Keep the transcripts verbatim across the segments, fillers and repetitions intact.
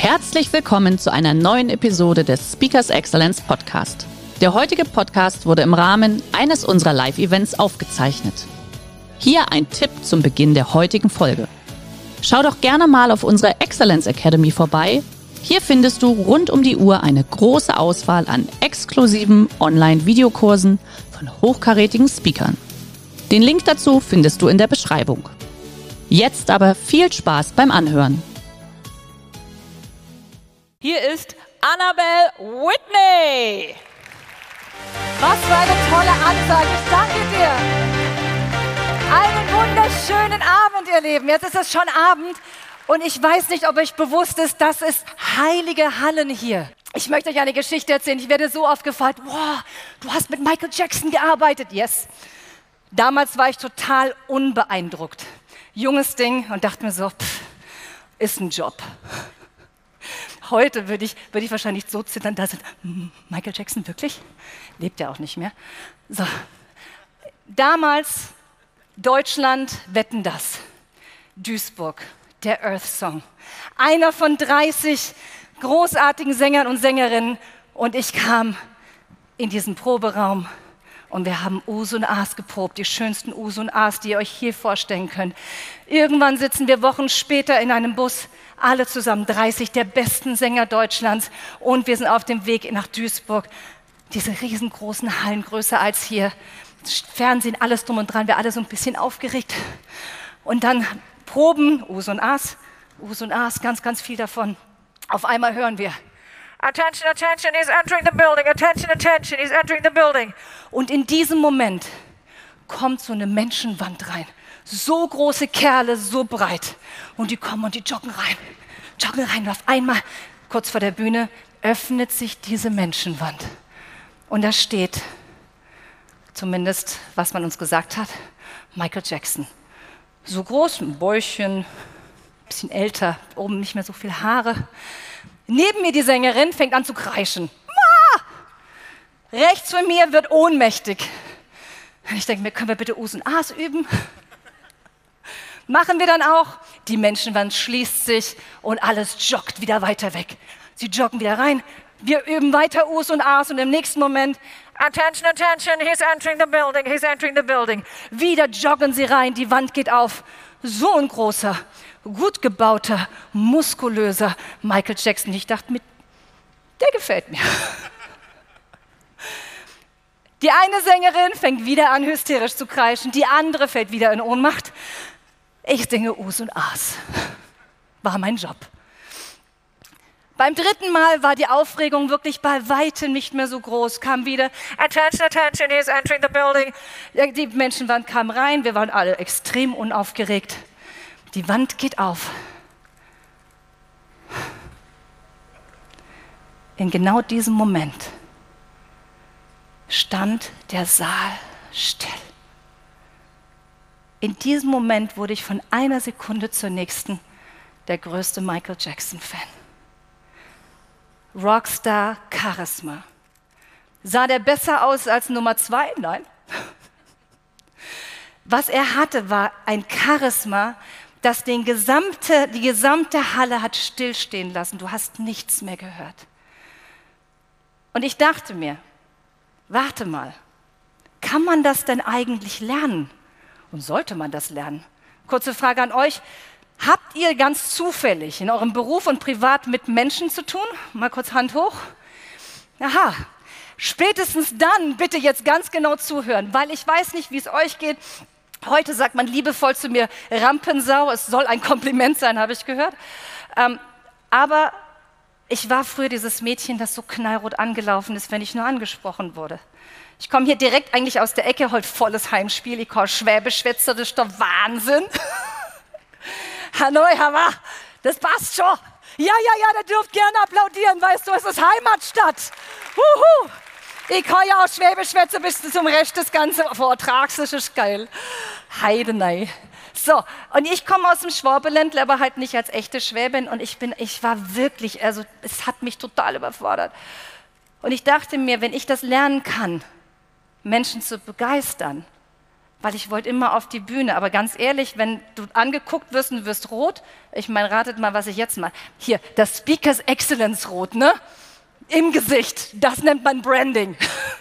Herzlich willkommen zu einer neuen Episode des Speakers Excellence Podcast. Der heutige Podcast wurde im Rahmen eines unserer Live-Events aufgezeichnet. Hier ein Tipp zum Beginn der heutigen Folge. Schau doch gerne mal auf unserer Excellence Academy vorbei. Hier findest du rund um die Uhr eine große Auswahl an exklusiven Online-Videokursen von hochkarätigen Speakern. Den Link dazu findest du in der Beschreibung. Jetzt aber viel Spaß beim Anhören. Hier ist Annabelle Whitney. Was für eine tolle Ansage. Ich danke dir. Einen wunderschönen Abend, ihr Lieben. Jetzt ist es schon Abend und ich weiß nicht, ob euch bewusst ist, das ist heilige Hallen hier. Ich möchte euch eine Geschichte erzählen. Ich werde so oft gefragt, wow, du hast mit Michael Jackson gearbeitet. Yes. Damals war ich total unbeeindruckt. Junges Ding und dachte mir so, pff, ist ein Job. Heute würde ich, würde ich wahrscheinlich so zittern, da sind, Michael Jackson wirklich? Lebt ja auch nicht mehr. So. Damals Deutschland, Wetten, das. Duisburg, der Earth Song. Einer von dreißig großartigen Sängern und Sängerinnen und ich kam in diesen Proberaum und wir haben Us und As geprobt, die schönsten Us und As, die ihr euch hier vorstellen könnt. Irgendwann sitzen wir Wochen später in einem Bus, alle zusammen, dreißig der besten Sänger Deutschlands und wir sind auf dem Weg nach Duisburg. Diese riesengroßen Hallen, größer als hier, Fernsehen, alles drum und dran, wir alle so ein bisschen aufgeregt. Und dann Proben, Us und As, Us und As, ganz, ganz viel davon. Auf einmal hören wir, Attention, attention, he's entering the building, attention, attention, he's entering the building. Und in diesem Moment kommt so eine Menschenwand rein. So große Kerle, so breit. Und die kommen und die joggen rein, joggen rein. Und auf einmal, kurz vor der Bühne, öffnet sich diese Menschenwand. Und da steht, zumindest was man uns gesagt hat, Michael Jackson. So groß, ein Bäuchchen, ein bisschen älter, oben nicht mehr so viel Haare. Neben mir die Sängerin fängt an zu kreischen. Ma! Rechts von mir wird ohnmächtig. Ich denke mir, können wir bitte Us und As üben? Machen wir dann auch. Die Menschenwand schließt sich und alles joggt wieder weiter weg. Sie joggen wieder rein. Wir üben weiter Us und As und im nächsten Moment, attention, attention, he's entering the building, he's entering the building. Wieder joggen sie rein, die Wand geht auf. So ein großer, gut gebauter, muskulöser Michael Jackson. Ich dachte mir, der gefällt mir. Die eine Sängerin fängt wieder an, hysterisch zu kreischen, die andere fällt wieder in Ohnmacht. Ich singe Us und As. War mein Job. Beim dritten Mal war die Aufregung wirklich bei weitem nicht mehr so groß. Kam wieder, attention, attention, he's entering the building. Die Menschenwand kam rein, wir waren alle extrem unaufgeregt. Die Wand geht auf. In genau diesem Moment stand der Saal still. In diesem Moment wurde ich von einer Sekunde zur nächsten der größte Michael Jackson-Fan. Rockstar Charisma. Sah der besser aus als Nummer zwei? Nein. Was er hatte, war ein Charisma, das den gesamte, die gesamte Halle hat stillstehen lassen. Du hast nichts mehr gehört. Und ich dachte mir, warte mal, kann man das denn eigentlich lernen? Und sollte man das lernen? Kurze Frage an euch. Habt ihr ganz zufällig in eurem Beruf und privat mit Menschen zu tun? Mal kurz Hand hoch. Aha. Spätestens dann bitte jetzt ganz genau zuhören, weil ich weiß nicht, wie es euch geht. Heute sagt man liebevoll zu mir Rampensau. Es soll ein Kompliment sein, habe ich gehört. Ähm, aber ich war früher dieses Mädchen, das so knallrot angelaufen ist, wenn ich nur angesprochen wurde. Ich komme hier direkt eigentlich aus der Ecke, heute volles Heimspiel. Ich kann Schwäbisch schwätzen, das ist doch Wahnsinn. Hanoi, Hava, das passt schon. Ja, ja, ja, da dürft gerne applaudieren, weißt du, es ist Heimatstadt. Huhu. Ich kann ja auch Schwäbisch schwätzen bis zum Rest des ganzen Vortrags, das ist geil. Heidenei. So, und ich komme aus dem Schwabeländle, aber halt nicht als echte Schwäbin und ich bin, ich war wirklich, also es hat mich total überfordert. Und ich dachte mir, wenn ich das lernen kann, Menschen zu begeistern, weil ich wollte immer auf die Bühne. Aber ganz ehrlich, wenn du angeguckt wirst und du wirst rot, ich meine, ratet mal, was ich jetzt mache. Hier, das Speakers Excellence Rot, ne? Im Gesicht, das nennt man Branding.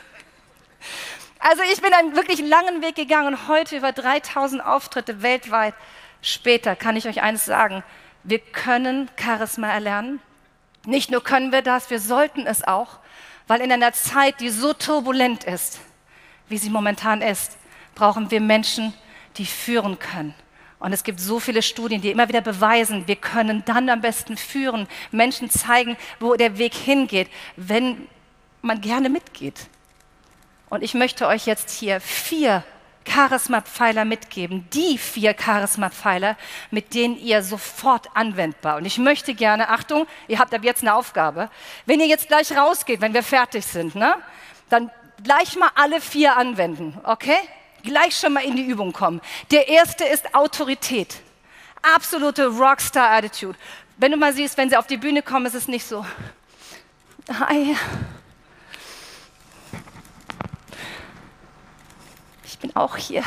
Also ich bin einen wirklich langen Weg gegangen und heute über dreitausend Auftritte weltweit später kann ich euch eines sagen, wir können Charisma erlernen. Nicht nur können wir das, wir sollten es auch, weil in einer Zeit, die so turbulent ist, wie sie momentan ist, brauchen wir Menschen, die führen können. Und es gibt so viele Studien, die immer wieder beweisen, wir können dann am besten führen, Menschen zeigen, wo der Weg hingeht, wenn man gerne mitgeht. Und ich möchte euch jetzt hier vier Charisma-Pfeiler mitgeben, die vier Charisma-Pfeiler, mit denen ihr sofort anwendbar. Und ich möchte gerne, Achtung, ihr habt ab jetzt eine Aufgabe, wenn ihr jetzt gleich rausgeht, wenn wir fertig sind, ne, dann gleich mal alle vier anwenden, okay? Gleich schon mal in die Übung kommen. Der erste ist Autorität. Absolute Rockstar-Attitude. Wenn du mal siehst, wenn sie auf die Bühne kommen, ist es nicht so. Hi. Ich bin auch hier.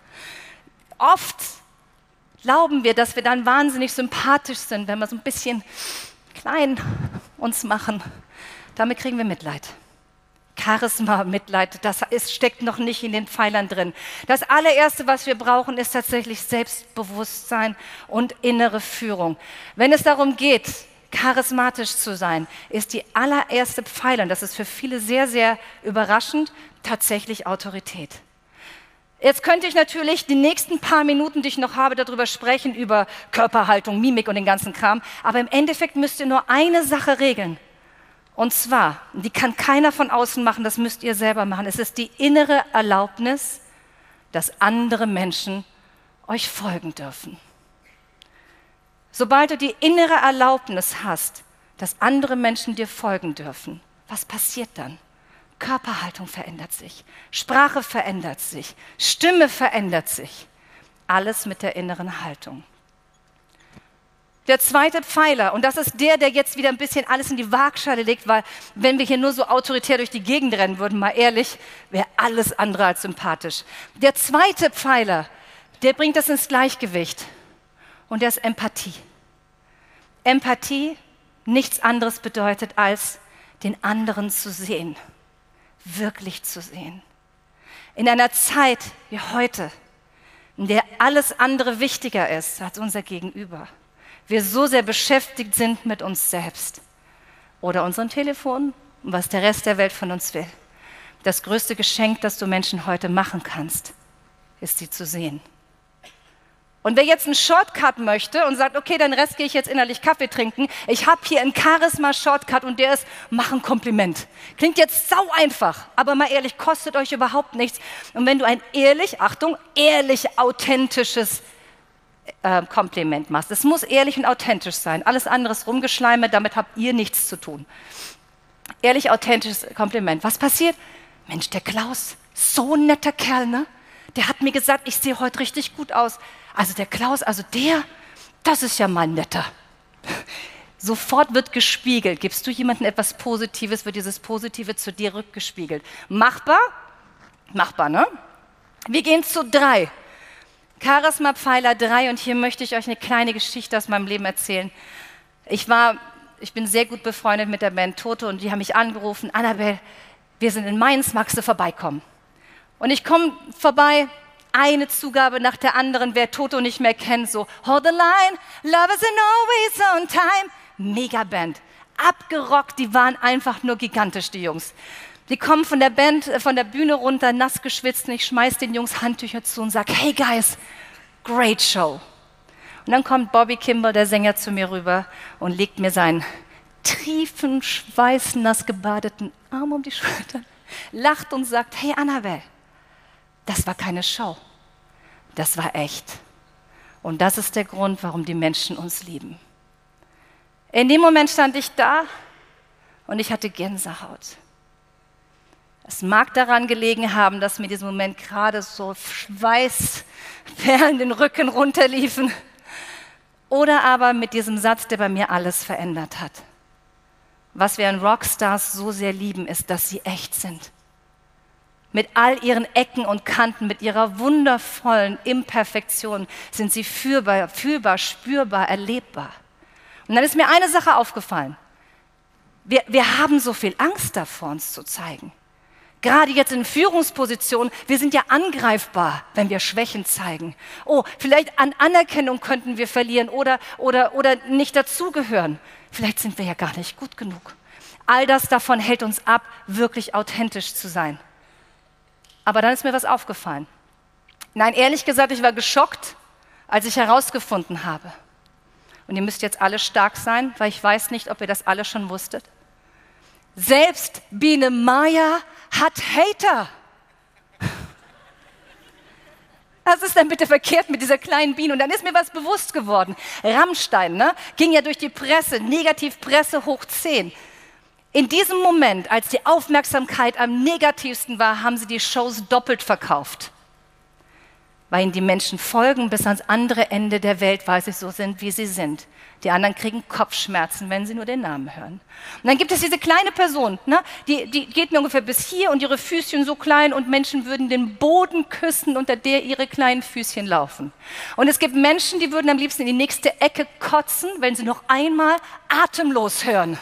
Oft glauben wir, dass wir dann wahnsinnig sympathisch sind, wenn wir so ein bisschen klein uns machen. Damit kriegen wir Mitleid. Charisma, Mitleid, das ist, steckt noch nicht in den Pfeilern drin. Das allererste, was wir brauchen, ist tatsächlich Selbstbewusstsein und innere Führung. Wenn es darum geht, charismatisch zu sein, ist die allererste Pfeiler, und das ist für viele sehr, sehr überraschend, tatsächlich Autorität. Jetzt könnte ich natürlich die nächsten paar Minuten, die ich noch habe, darüber sprechen, über Körperhaltung, Mimik und den ganzen Kram, aber im Endeffekt müsst ihr nur eine Sache regeln. Und zwar, die kann keiner von außen machen, das müsst ihr selber machen. Es ist die innere Erlaubnis, dass andere Menschen euch folgen dürfen. Sobald du die innere Erlaubnis hast, dass andere Menschen dir folgen dürfen, was passiert dann? Körperhaltung verändert sich, Sprache verändert sich, Stimme verändert sich. Alles mit der inneren Haltung. Der zweite Pfeiler, und das ist der, der jetzt wieder ein bisschen alles in die Waagschale legt, weil wenn wir hier nur so autoritär durch die Gegend rennen würden, mal ehrlich, wäre alles andere als sympathisch. Der zweite Pfeiler, der bringt das ins Gleichgewicht und der ist Empathie. Empathie, nichts anderes bedeutet, als den anderen zu sehen, wirklich zu sehen. In einer Zeit wie heute, in der alles andere wichtiger ist als unser Gegenüber, wir so sehr beschäftigt sind mit uns selbst oder unserem Telefon und was der Rest der Welt von uns will. Das größte Geschenk, das du Menschen heute machen kannst, ist sie zu sehen. Und wer jetzt einen Shortcut möchte und sagt, okay, den Rest gehe ich jetzt innerlich Kaffee trinken, ich habe hier einen Charisma-Shortcut und der ist, mach ein Kompliment. Klingt jetzt sau einfach, aber mal ehrlich, kostet euch überhaupt nichts. Und wenn du ein ehrlich, Achtung, ehrlich authentisches Äh, Kompliment machst. Es muss ehrlich und authentisch sein. Alles andere ist Rumgeschleime, damit habt ihr nichts zu tun. Ehrlich authentisches Kompliment. Was passiert? Mensch, der Klaus, so ein netter Kerl, ne? Der hat mir gesagt, ich sehe heute richtig gut aus. Also der Klaus, also der, das ist ja mal netter. Sofort wird gespiegelt. Gibst du jemandem etwas Positives, wird dieses Positive zu dir rückgespiegelt. Machbar? Machbar, ne? Wir gehen zu drei. Charisma-Pfeiler drei, und hier möchte ich euch eine kleine Geschichte aus meinem Leben erzählen. Ich war, ich bin sehr gut befreundet mit der Band Toto und die haben mich angerufen, Annabelle, wir sind in Mainz, magst du vorbeikommen? Und ich komme vorbei, eine Zugabe nach der anderen, wer Toto nicht mehr kennt, so Hold the line, love is always on time. Megaband, abgerockt, die waren einfach nur gigantisch, die Jungs. Die kommen von der Band, von der Bühne runter, nass geschwitzt, und ich schmeiß den Jungs Handtücher zu und sage, hey guys, great show. Und dann kommt Bobby Kimball, der Sänger, zu mir rüber und legt mir seinen tiefen, schweißnass gebadeten Arm um die Schulter, lacht und sagt, hey Annabelle, das war keine Show, das war echt. Und das ist der Grund, warum die Menschen uns lieben. In dem Moment stand ich da und ich hatte Gänsehaut. Es mag daran gelegen haben, dass mir in diesem Moment gerade so Schweißperlen den Rücken runterliefen. Oder aber mit diesem Satz, der bei mir alles verändert hat. Was wir an Rockstars so sehr lieben, ist, dass sie echt sind. Mit all ihren Ecken und Kanten, mit ihrer wundervollen Imperfektion sind sie fühlbar, fühlbar, spürbar, erlebbar. Und dann ist mir eine Sache aufgefallen. Wir, wir haben so viel Angst davor, uns zu zeigen. Gerade jetzt in Führungspositionen, wir sind ja angreifbar, wenn wir Schwächen zeigen. Oh, vielleicht an Anerkennung könnten wir verlieren oder, oder, oder nicht dazugehören. Vielleicht sind wir ja gar nicht gut genug. All das davon hält uns ab, wirklich authentisch zu sein. Aber dann ist mir was aufgefallen. Nein, ehrlich gesagt, ich war geschockt, als ich herausgefunden habe. Und ihr müsst jetzt alle stark sein, weil ich weiß nicht, ob ihr das alle schon wusstet. Selbst Biene Maya hat Hater. Was ist denn bitte verkehrt mit dieser kleinen Biene? Und dann ist mir was bewusst geworden. Rammstein, ne, ging ja durch die Presse, Negativpresse hoch zehn. In diesem Moment, als die Aufmerksamkeit am negativsten war, haben sie die Shows doppelt verkauft. Weil ihnen die Menschen folgen bis ans andere Ende der Welt, weil sie so sind, wie sie sind. Die anderen kriegen Kopfschmerzen, wenn sie nur den Namen hören. Und dann gibt es diese kleine Person, ne? die, die geht mir ungefähr bis hier und ihre Füßchen so klein und Menschen würden den Boden küssen, unter der ihre kleinen Füßchen laufen. Und es gibt Menschen, die würden am liebsten in die nächste Ecke kotzen, wenn sie noch einmal atemlos hören.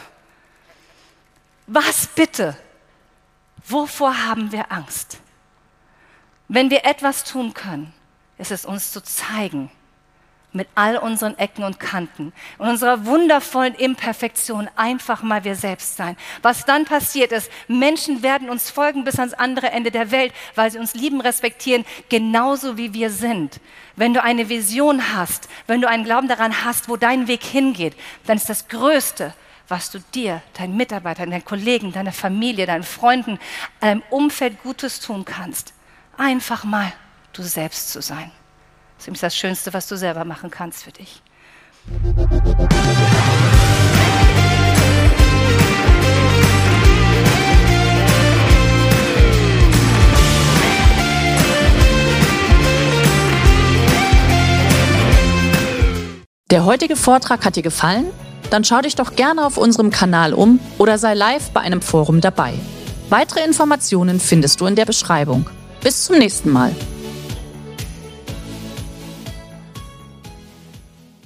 Was bitte? Wovor haben wir Angst? Wenn wir etwas tun können, ist es uns zu zeigen, mit all unseren Ecken und Kanten und unserer wundervollen Imperfektion einfach mal wir selbst sein. Was dann passiert ist, Menschen werden uns folgen bis ans andere Ende der Welt, weil sie uns lieben, respektieren, genauso wie wir sind. Wenn du eine Vision hast, wenn du einen Glauben daran hast, wo dein Weg hingeht, dann ist das Größte, was du dir, deinen Mitarbeitern, deinen Kollegen, deiner Familie, deinen Freunden, deinem Umfeld Gutes tun kannst, einfach mal du selbst zu sein. Das ist das Schönste, was du selber machen kannst für dich. Der heutige Vortrag hat dir gefallen? Dann schau dich doch gerne auf unserem Kanal um oder sei live bei einem Forum dabei. Weitere Informationen findest du in der Beschreibung. Bis zum nächsten Mal.